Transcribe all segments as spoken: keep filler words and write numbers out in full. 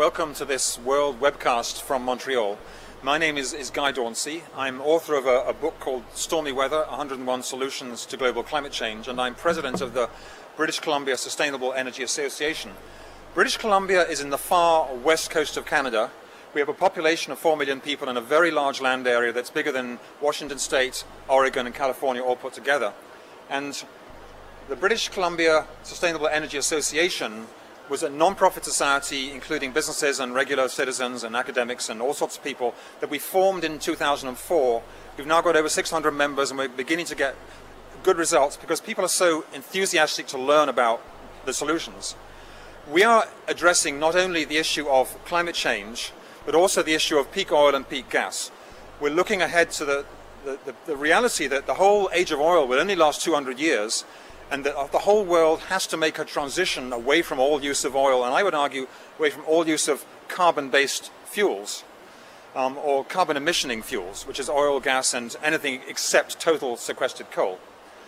welcome to this World Webcast from Montreal. My name is, is Guy Dauncey. I'm author of a, a book called Stormy Weather, one hundred and one Solutions to Global Climate Change, and I'm president of the British Columbia Sustainable Energy Association. British Columbia is in the far west coast of Canada. We have a population of four million people in a very large land area that's bigger than Washington State, Oregon and California all put together. And the British Columbia Sustainable Energy Association was a non-profit society including businesses and regular citizens and academics and all sorts of people that we formed in two thousand four. We've now got over six hundred members and we're beginning to get good results because people are so enthusiastic to learn about the solutions. We are addressing not only the issue of climate change but also the issue of peak oil and peak gas. We're looking ahead to the, the, the, the reality that the whole age of oil will only last two hundred years, and that the whole world has to make a transition away from all use of oil, and I would argue away from all use of carbon-based fuels, um, or carbon emissioning fuels, which is oil, gas, and anything except total sequestered coal.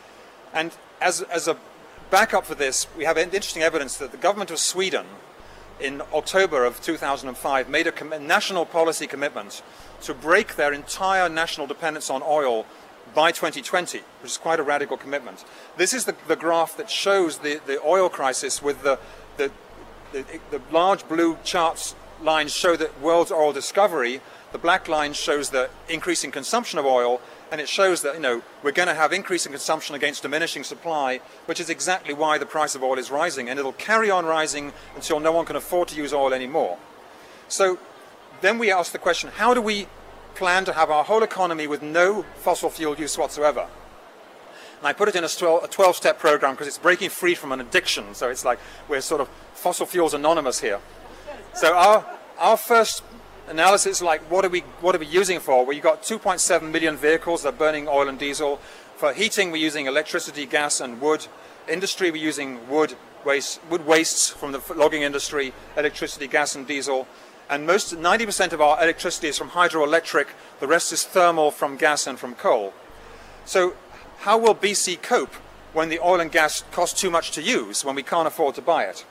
And as, as a backup for this, we have interesting evidence that the government of Sweden in October of two thousand five made a, a national policy commitment to break their entire national dependence on oil by twenty twenty, which is quite a radical commitment. This is the, the graph that shows the, the oil crisis with the, the, the, the large blue charts lines show the world's oil discovery, the black line shows the increasing consumption of oil, and it shows that, you know, we're going to have increasing consumption against diminishing supply, which is exactly why the price of oil is rising, and it'll carry on rising until no one can afford to use oil anymore. So then we ask the question, how do we plan to have our whole economy with no fossil fuel use whatsoever? And I put it in a twelve-step program because it's breaking free from an addiction, so it's like we're sort of fossil fuels anonymous here. So our, our first analysis is like, what are we, what are we using for? Well, you've got two point seven million vehicles that are burning oil and diesel. For heating, we're using electricity, gas and wood. Industry, we're using wood, waste, wood wastes from the logging industry, electricity, gas and diesel. And most, ninety percent of our electricity is from hydroelectric, the rest is thermal from gas and from coal. So how will B C cope when the oil and gas cost too much to use, when we can't afford to buy it?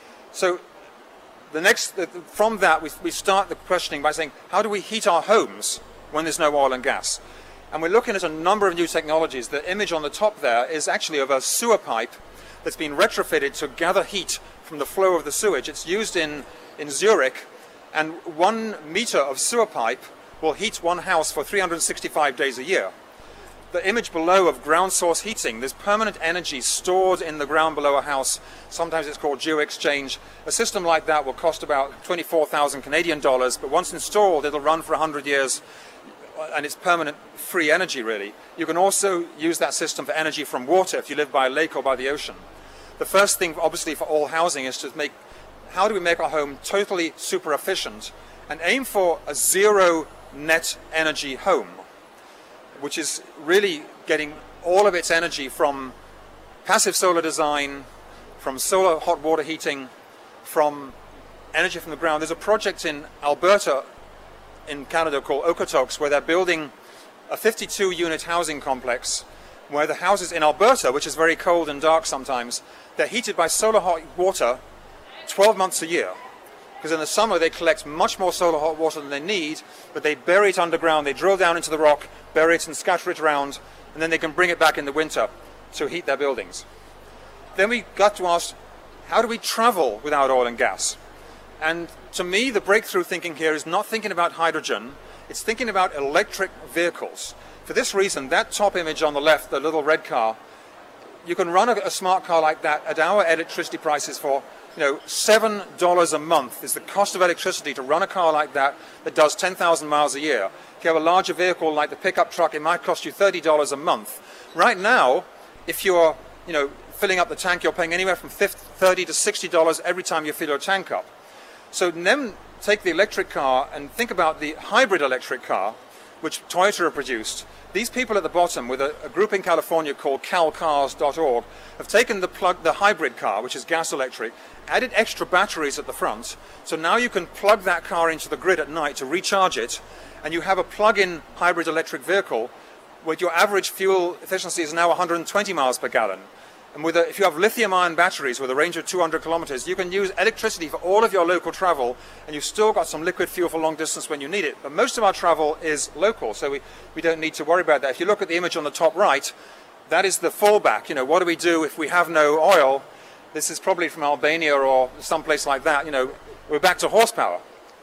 So the next, from that we, we start the questioning by saying, how do we heat our homes when there's no oil and gas? And we're looking at a number of new technologies. The image on the top there is actually of a sewer pipe that's been retrofitted to gather heat from the flow of the sewage. It's used in, in Zurich. And one meter of sewer pipe will heat one house for three hundred sixty-five days a year. The image below of ground source heating, there's permanent energy stored in the ground below a house. Sometimes it's called geo-exchange. A system like that will cost about twenty-four thousand Canadian dollars, but once installed, it'll run for one hundred years, and it's permanent free energy, really. You can also use that system for energy from water if you live by a lake or by the ocean. The first thing, obviously, for all housing is to make how do we make our home totally super efficient and aim for a zero net energy home, which is really getting all of its energy from passive solar design, from solar hot water heating, from energy from the ground. There's a project in Alberta in Canada called Okotoks where they're building a fifty-two unit housing complex where the houses in Alberta, which is very cold and dark sometimes, they're heated by solar hot water twelve months a year, because in the summer they collect much more solar hot water than they need, but they bury it underground, they drill down into the rock, bury it and scatter it around, and then they can bring it back in the winter to heat their buildings. Then we got to ask, how do we travel without oil and gas? And to me, the breakthrough thinking here is not thinking about hydrogen, it's thinking about electric vehicles. For this reason, that top image on the left, the little red car, you can run a, a smart car like that at our electricity prices for You know, seven dollars a month is the cost of electricity to run a car like that that does ten thousand miles a year. If you have a larger vehicle like the pickup truck, it might cost you thirty dollars a month. Right now, if you're, you know, filling up the tank, you're paying anywhere from thirty to sixty dollars every time you fill your tank up. So then take the electric car and think about the hybrid electric car, which Toyota have produced. These people at the bottom, with a, a group in California called cal cars dot org, have taken the, plug, the hybrid car, which is gas electric, added extra batteries at the front, so now you can plug that car into the grid at night to recharge it, and you have a plug-in hybrid electric vehicle where your average fuel efficiency is now one hundred twenty miles per gallon. And with a, if you have lithium-ion batteries with a range of two hundred kilometers, you can use electricity for all of your local travel, and you've still got some liquid fuel for long distance when you need it. But most of our travel is local, so we, we don't need to worry about that. If you look at the image on the top right, that is the fallback. You know, what do we do if we have no oil? This is probably from Albania or someplace like that. You know, we're back to horsepower.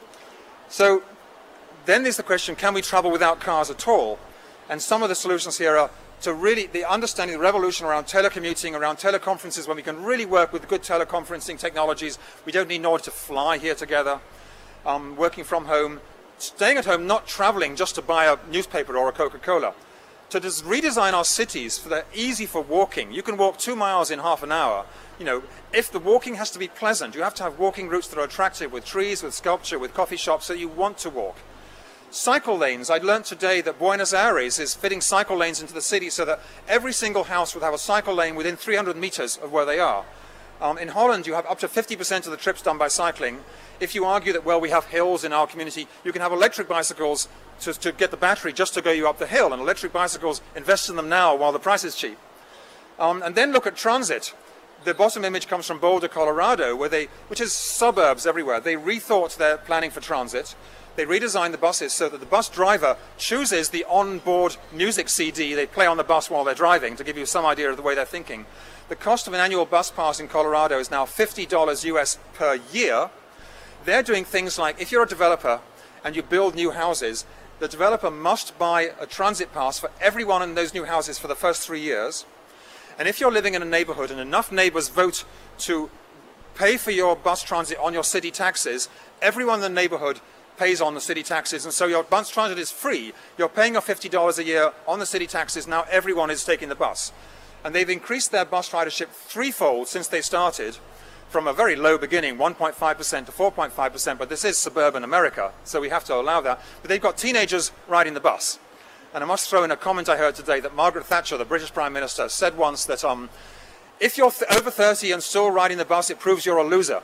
So then there's the question, can we travel without cars at all? And some of the solutions here are to really, the understanding, the revolution around telecommuting, around teleconferences, when we can really work with good teleconferencing technologies. We don't need in order to fly here together, um, working from home, staying at home, not traveling just to buy a newspaper or a Coca-Cola. To just redesign our cities so they're easy for walking. You can walk two miles in half an hour. You know, if the walking has to be pleasant, you have to have walking routes that are attractive with trees, with sculpture, with coffee shops, so you want to walk. Cycle lanes. I learned today that Buenos Aires is fitting cycle lanes into the city so that every single house would have a cycle lane within three hundred meters of where they are. Um, in Holland, you have up to fifty percent of the trips done by cycling. If you argue that, well, we have hills in our community, you can have electric bicycles to, to get the battery just to go you up the hill. And electric bicycles, invest in them now while the price is cheap. Um, and then look at transit. The bottom image comes from Boulder, Colorado, where they, which is suburbs everywhere. They rethought their planning for transit. They redesigned the buses so that the bus driver chooses the on-board music C D they play on the bus while they're driving, to give you some idea of the way they're thinking. The cost of an annual bus pass in Colorado is now fifty dollars U S per year. They're doing things like, if you're a developer and you build new houses, the developer must buy a transit pass for everyone in those new houses for the first three years. And if you're living in a neighborhood and enough neighbors vote to pay for your bus transit on your city taxes, everyone in the neighborhood pays on the city taxes, and so your bus transit is free. You're paying your fifty dollars a year on the city taxes. Now everyone is taking the bus. And they've increased their bus ridership threefold since they started, from a very low beginning, one point five percent to four point five percent, but this is suburban America, so we have to allow that. But they've got teenagers riding the bus. And I must throw in a comment I heard today that Margaret Thatcher, the British Prime Minister, said once that um, if you're th over thirty and still riding the bus, it proves you're a loser.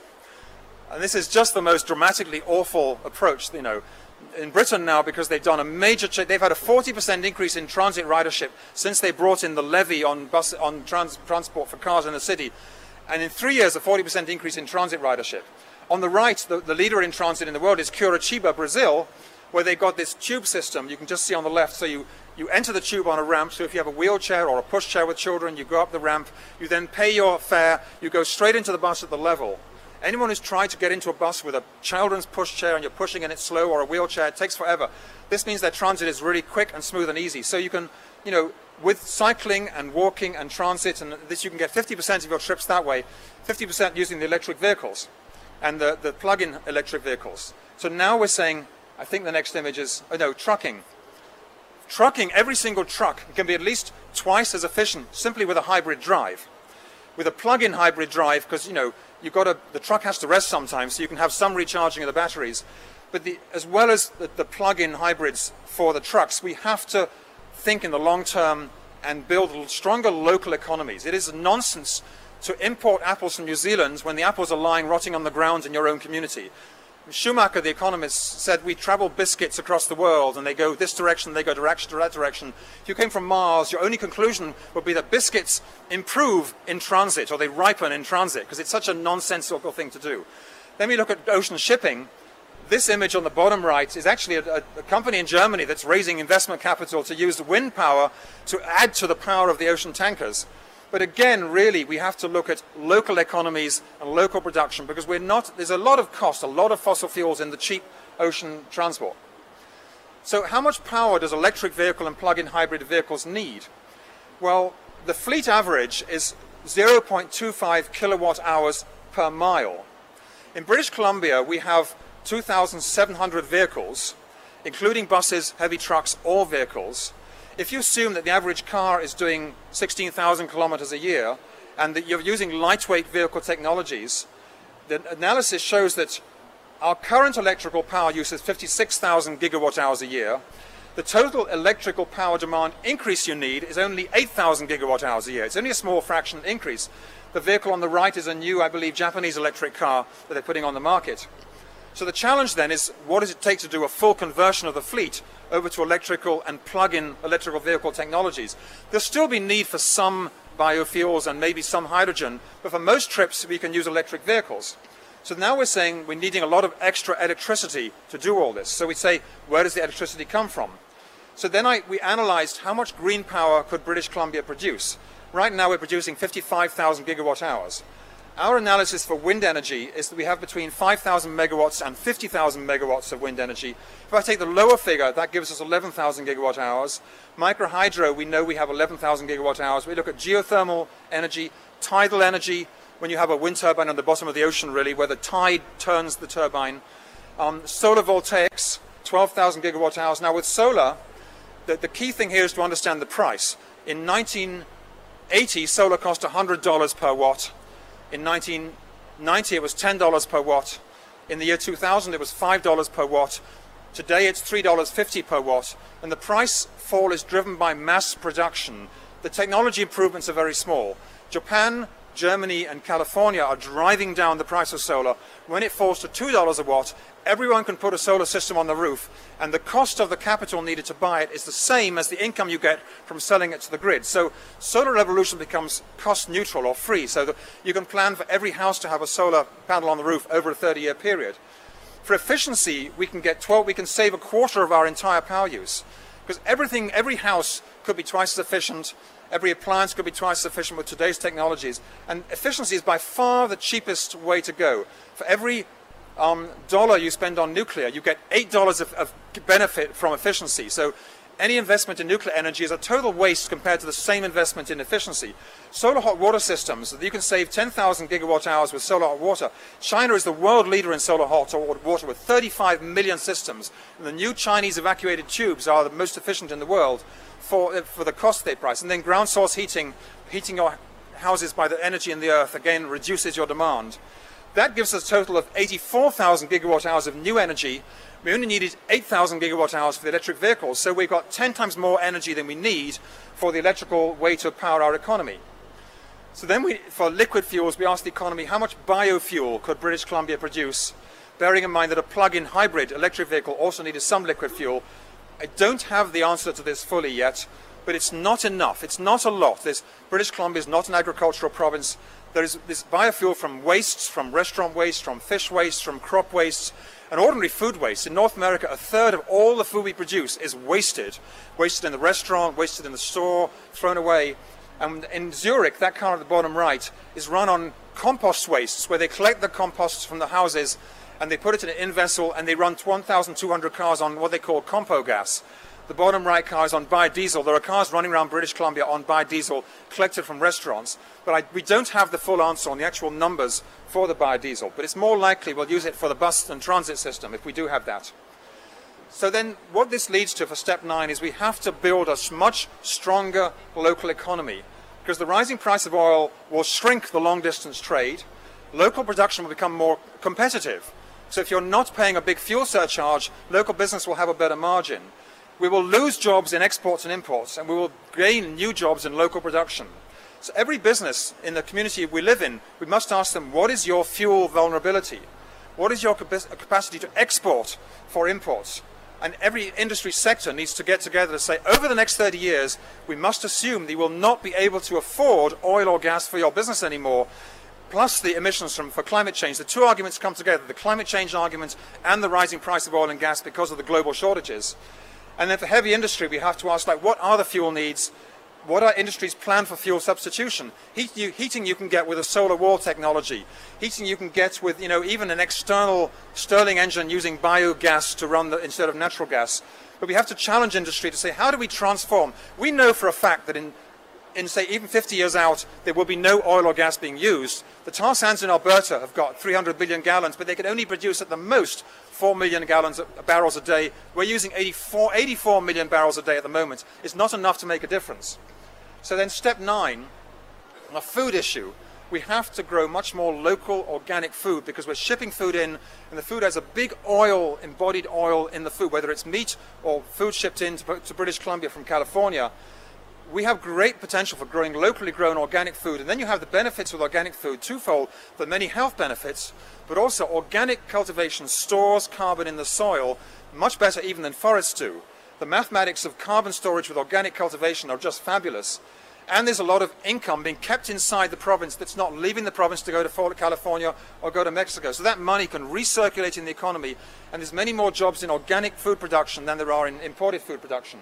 And this is just the most dramatically awful approach, you know. In Britain now, because they've done a major change, they've had a forty percent increase in transit ridership since they brought in the levy on bus on trans transport for cars in the city. And in three years, a forty percent increase in transit ridership. On the right, the, the leader in transit in the world is Curitiba, Brazil, where they got this tube system. You can just see on the left. So you, you enter the tube on a ramp. So if you have a wheelchair or a pushchair with children, you go up the ramp. You then pay your fare. You go straight into the bus at the level. Anyone who's tried to get into a bus with a children's pushchair and you're pushing and it's slow, or a wheelchair, it takes forever. This means that transit is really quick and smooth and easy. So you can, you know, with cycling and walking and transit and this, you can get fifty percent of your trips that way, fifty percent using the electric vehicles and the, the plug-in electric vehicles. So now we're saying, I think the next image is, oh no, trucking. Trucking, every single truck can be at least twice as efficient simply with a hybrid drive. With a plug-in hybrid drive, because, you know, you've got to, the truck has to rest sometimes, so you can have some recharging of the batteries. But the, as well as the, the plug-in hybrids for the trucks, we have to think in the long term and build stronger local economies. It is nonsense to import apples from New Zealand when the apples are lying rotting on the ground in your own community. Schumacher, the economist, said we travel biscuits across the world and they go this direction, they go direction to that direction. If you came from Mars, your only conclusion would be that biscuits improve in transit, or they ripen in transit, because it's such a nonsensical thing to do. Then we look at ocean shipping. This image on the bottom right is actually a, a, a company in Germany that's raising investment capital to use wind power to add to the power of the ocean tankers. But again, really, we have to look at local economies and local production, because we're not, there's a lot of cost, a lot of fossil fuels in the cheap ocean transport. So how much power does electric vehicle and plug-in hybrid vehicles need? Well, the fleet average is zero point two five kilowatt hours per mile. In British Columbia, we have two thousand seven hundred vehicles, including buses, heavy trucks, all vehicles. If you assume that the average car is doing sixteen thousand kilometers a year and that you're using lightweight vehicle technologies, the analysis shows that our current electrical power use is fifty-six thousand gigawatt hours a year. The total electrical power demand increase you need is only eight thousand gigawatt hours a year. It's only a small fraction increase. The vehicle on the right is a new, I believe, Japanese electric car that they're putting on the market. So the challenge then is, what does it take to do a full conversion of the fleet over to electrical and plug-in electrical vehicle technologies? There'll still be need for some biofuels and maybe some hydrogen, but for most trips we can use electric vehicles. So now we're saying we're needing a lot of extra electricity to do all this. So we say, where does the electricity come from? So then I, we analyzed how much green power could British Columbia produce. Right now we're producing fifty-five thousand gigawatt hours. Our analysis for wind energy is that we have between five thousand megawatts and fifty thousand megawatts of wind energy. If I take the lower figure, that gives us eleven thousand gigawatt hours. Microhydro, we know we have eleven thousand gigawatt hours. We look at geothermal energy, tidal energy, when you have a wind turbine on the bottom of the ocean, really, where the tide turns the turbine. Um, solar voltaics, twelve thousand gigawatt hours. Now with solar, the, the key thing here is to understand the price. In nineteen eighty, solar cost one hundred dollars per watt. In nineteen ninety, it was ten dollars per watt. In the year two thousand, it was five dollars per watt. Today, it's three dollars fifty per watt. And the price fall is driven by mass production. The technology improvements are very small. Japan, Germany and California are driving down the price of solar. When it falls to two dollars a watt, everyone can put a solar system on the roof, and the cost of the capital needed to buy it is the same as the income you get from selling it to the grid. So solar revolution becomes cost neutral or free, so that you can plan for every house to have a solar panel on the roof over a thirty year period. For efficiency, we can get twelve, we can save a quarter of our entire power use, because everything, every house could be twice as efficient. Every appliance could be twice as efficient with today's technologies. And efficiency is by far the cheapest way to go. For every um, dollar you spend on nuclear, you get eight dollars of, of benefit from efficiency. So any investment in nuclear energy is a total waste compared to the same investment in efficiency. Solar hot water systems, you can save ten thousand gigawatt hours with solar hot water. China is the world leader in solar hot water with thirty-five million systems. And the new Chinese evacuated tubes are the most efficient in the world for, for the cost they price. And then ground source heating, heating your houses by the energy in the earth, again, reduces your demand. That gives us a total of eighty-four thousand gigawatt hours of new energy. We only needed eight thousand gigawatt hours for the electric vehicles, so we've got ten times more energy than we need for the electrical way to power our economy. So then we, for liquid fuels, we asked the economy how much biofuel could British Columbia produce, bearing in mind that a plug-in hybrid electric vehicle also needed some liquid fuel. I don't have the answer to this fully yet, but it's not enough. It's not a lot. There's, British Columbia is not an agricultural province. There is this biofuel from wastes, from restaurant waste, from fish waste, from crop wastes, and ordinary food waste. In North America, a third of all the food we produce is wasted. Wasted in the restaurant, wasted in the store, thrown away. And in Zurich, that car at the bottom right is run on compost wastes, where they collect the composts from the houses and they put it in an in vessel, and they run one thousand two hundred cars on what they call compo gas. The bottom right car is on biodiesel. There are cars running around British Columbia on biodiesel collected from restaurants, but I, we don't have the full answer on the actual numbers for the biodiesel, but it's more likely we'll use it for the bus and transit system if we do have that. So then what this leads to for step nine is we have to build a much stronger local economy, because the rising price of oil will shrink the long distance trade. Local production will become more competitive. So if you're not paying a big fuel surcharge, local business will have a better margin. We will lose jobs in exports and imports, and we will gain new jobs in local production. So every business in the community we live in, we must ask them, what is your fuel vulnerability? What is your capacity to export for imports? And every industry sector needs to get together to say, over the next thirty years, we must assume that you will not be able to afford oil or gas for your business anymore, plus the emissions from, for climate change. The two arguments come together, the climate change argument and the rising price of oil and gas because of the global shortages. And then for heavy industry, we have to ask, like, what are the fuel needs? What are industries' plan for fuel substitution? Heat, you, heating you can get with a solar wall technology. Heating you can get with, you know, even an external Stirling engine using biogas to run the, instead of natural gas. But we have to challenge industry to say, how do we transform? We know for a fact that in, in say, even fifty years out, there will be no oil or gas being used. The tar sands in Alberta have got three hundred billion gallons, but they can only produce at the most four million gallons, barrels a day. We're using eighty-four, eighty-four million barrels a day at the moment. It's not enough to make a difference. So then step nine, on a food issue, we have to grow much more local organic food, because we're shipping food in, and the food has a big oil, embodied oil in the food, whether it's meat or food shipped in to, to British Columbia from California. We have great potential for growing locally grown organic food, and then you have the benefits with organic food twofold, the many health benefits, but also organic cultivation stores carbon in the soil much better even than forests do. The mathematics of carbon storage with organic cultivation are just fabulous. And there's a lot of income being kept inside the province that's not leaving the province to go to California or go to Mexico. So that money can recirculate in the economy, and there's many more jobs in organic food production than there are in imported food production.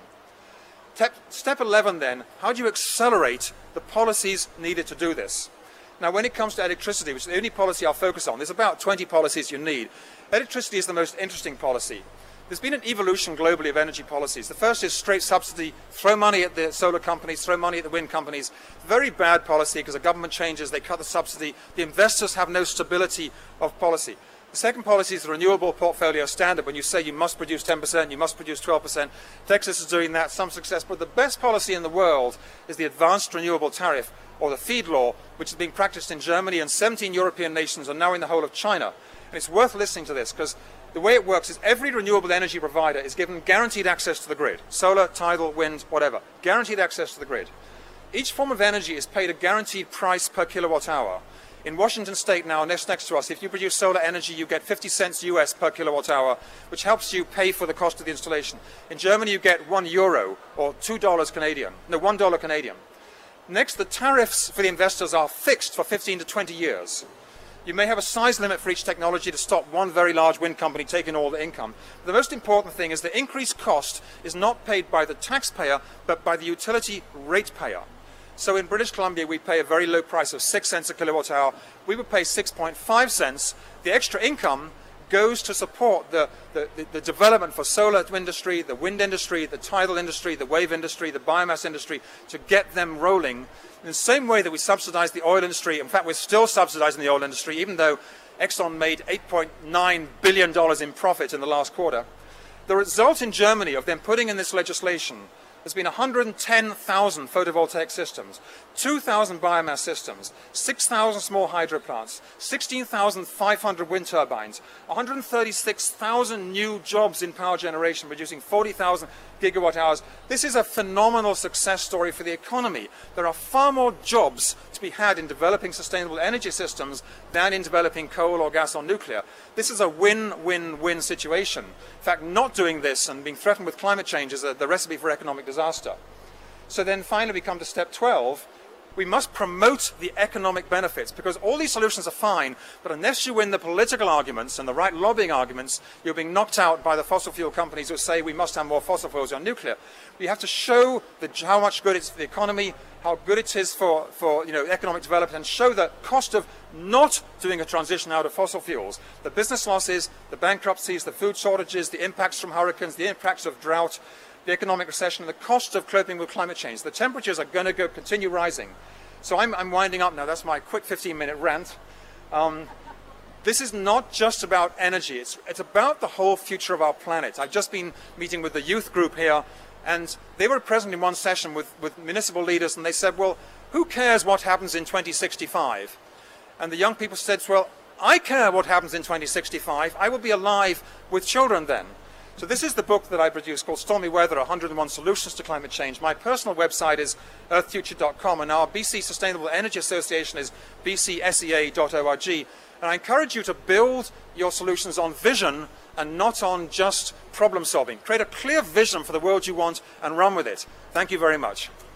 Step eleven then, how do you accelerate the policies needed to do this? Now, when it comes to electricity, which is the only policy I'll focus on, there's about twenty policies you need. Electricity is the most interesting policy. There's been an evolution globally of energy policies. The first is straight subsidy, throw money at the solar companies, throw money at the wind companies. Very bad policy because the government changes, they cut the subsidy, the investors have no stability of policy. The second policy is the renewable portfolio standard. When you say you must produce ten percent, you must produce twelve percent. Texas is doing that, some success. But the best policy in the world is the advanced renewable tariff, or the FEED law, which is being practiced in Germany, and seventeen European nations are now in the whole of China. And it's worth listening to this, because the way it works is every renewable energy provider is given guaranteed access to the grid. Solar, tidal, wind, whatever. Guaranteed access to the grid. Each form of energy is paid a guaranteed price per kilowatt hour. In Washington State now, next, next to us, if you produce solar energy, you get fifty cents U S per kilowatt hour, which helps you pay for the cost of the installation. In Germany, you get one euro, or two dollars Canadian. No, one dollar Canadian. Next, the tariffs for the investors are fixed for fifteen to twenty years. You may have a size limit for each technology to stop one very large wind company taking all the income. The most important thing is the increased cost is not paid by the taxpayer, but by the utility ratepayer. So in British Columbia, we pay a very low price of six cents a kilowatt hour. We would pay six point five cents. The extra income goes to support the, the, the, the development for solar industry, the wind industry, the tidal industry, the wave industry, the biomass industry, to get them rolling. In the same way that we subsidize the oil industry, in fact, we're still subsidizing the oil industry, even though Exxon made eight point nine billion dollars in profit in the last quarter. The result in Germany of them putting in this legislation has been one hundred ten thousand photovoltaic systems, two thousand biomass systems, six thousand small hydro plants, sixteen thousand five hundred wind turbines, one hundred thirty-six thousand new jobs in power generation, producing forty thousand gigawatt hours. This is a phenomenal success story for the economy. There are far more jobs to be had in developing sustainable energy systems than in developing coal or gas or nuclear. This is a win-win-win situation. In fact, not doing this and being threatened with climate change is a, the recipe for economic disaster. So then finally we come to step twelve. We must promote the economic benefits, because all these solutions are fine, but unless you win the political arguments and the right lobbying arguments, you're being knocked out by the fossil fuel companies who say we must have more fossil fuels on nuclear. We have to show the, how much good it's for the economy, how good it is for, for you know, economic development, and show the cost of not doing a transition out of fossil fuels. The business losses, the bankruptcies, the food shortages, the impacts from hurricanes, the impacts of drought, the economic recession, and the cost of coping with climate change. The temperatures are going to go continue rising. So I'm, I'm winding up now. That's my quick fifteen minute rant. Um, this is not just about energy. It's, it's about the whole future of our planet. I've just been meeting with the youth group here, and they were present in one session with, with municipal leaders, and they said, well, who cares what happens in twenty sixty-five? And the young people said, well, I care what happens in twenty sixty-five. I will be alive with children then. So this is the book that I produced called Stormy Weather, one hundred and one Solutions to Climate Change. My personal website is earth future dot com, and our B C Sustainable Energy Association is b c s e a dot org. And I encourage you to build your solutions on vision and not on just problem solving. Create a clear vision for the world you want and run with it. Thank you very much.